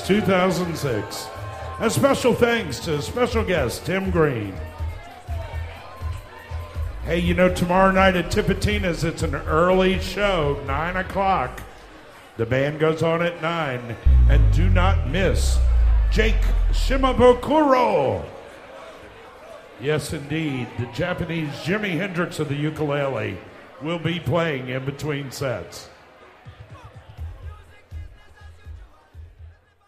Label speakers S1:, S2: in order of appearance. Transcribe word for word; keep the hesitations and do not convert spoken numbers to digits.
S1: two thousand six. A special thanks to special guest Tim Green. Hey, you know, tomorrow night at Tipitina's, it's an early show, nine o'clock. The band goes on at nine. And do not miss Jake Shimabukuro. Yes, indeed, the Japanese Jimi Hendrix of the ukulele will be playing in between sets.